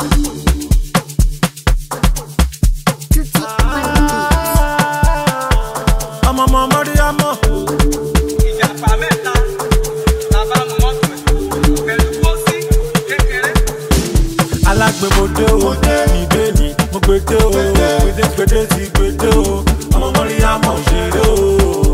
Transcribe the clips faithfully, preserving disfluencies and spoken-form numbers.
I'm a mama, the ama. Ìjàpá mẹ́ta, bàbá mu mọ́tò ẹ̀, pẹ̀lú pósí kékeré. Alágbèmọdé o, ìbéèni, mo gbèdé o, gbèdégbèdé ti gbèdé o, ọmọ mọ́rí àmọ̀ òṣèré o.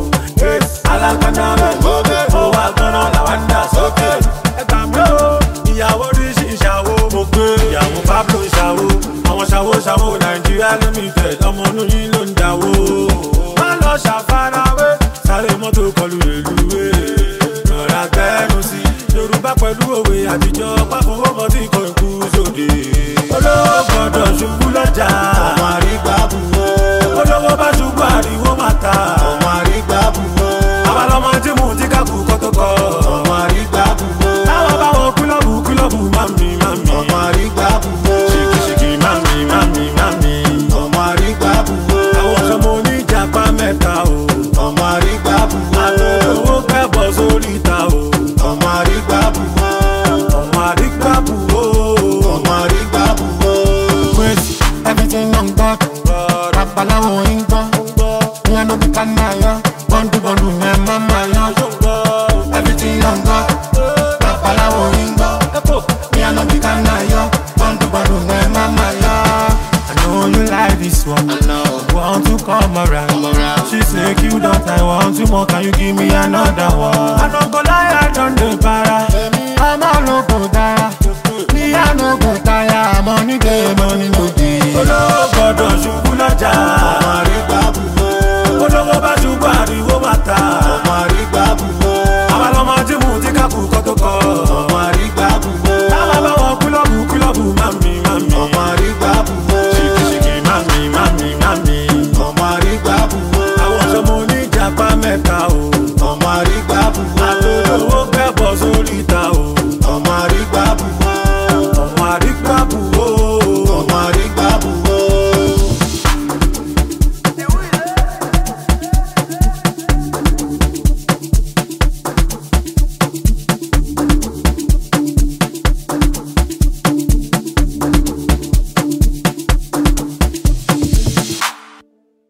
Alágbádá mẹ́, owó agbọ́nà làwọn ń dà sókè. Ẹgbà mi o, ìyàwó ríṣì ìṣàwó, mo gbé ìyàwó Pablo ìṣàwó. Àwọn ṣàwó ṣàwó Nàìjíríà limited, ọmọ inú yín ló ń dáwó. Má lọ ṣàfarawé, sáré mọ́tò kọlu èlúwé. Rọra gbẹ́nu sí, Yorùbá pẹ̀lú òwe àtijọ́, páfọwọ́mọ́ tí kò kú sóde. Olówó gbọ́dọ̀ ṣubú lọ́jà, ọmọ àrígbá bù ó. Olówó bá ṣubú àríwó máa ta, ọmọ àrígbá bù ó. Àwa lọmọ tí mò ń tí ká kú kọ́tọ́kọ́, ọmọ àrígbá bù ó. Táwọn bá wọ kílọ̀bù kílọ̀bù mami mami, ọmọ àrígbá bù ó. Ṣìkìṣìkì mami mami mami, ọmọ àrígbá bù ó. Àwọn ọ̀ṣọ́mọ oníjàpá mẹ́ta o, ọmọ àrígbá bù ó. Àtòwò kẹ́bọ̀ sórí ìta o, ọmọ àrígbá bù ó. Ọmọ àrígbá bù ó, ọmọ àrígbá bù ó. Wait, everything on God. Babalawo in God. Me I no be kanaya. Bondu bondu me mama ya. Everything on God. Babalawo in God. Me I no be kanaya. Bondu bondu me mama ya. I know you like this one. I know. Want to come around. Come around. She say you don't I want to more. Can you give me another one? I don't go lie, I don't do para. I'm a local dara. Me I no go tire. Money day, money no day. Olówó gbọ́dọ̀ ṣubú lọ́jà, ọmọ àrígbá bù ó. Olówó bá ṣubú àríwó máa ta, ọmọ àrígbá bù ó. Àwa lọmọ tí mò ń tí ká kú kọ́tọ́kọ́, ọmọ àrígbá bù ó. Táwa bá wọ kílọ̀bù kílọ̀bù mami mami, ọmọ àrígbá bù ó. Ṣìkìṣìkì mami mami mami, ọmọ àrígbá bù ó. Àwọn ọ̀ṣọ́mọ oníjàpá mẹ́ta o, ọmọ àrígbá bù ó. Àtòlówó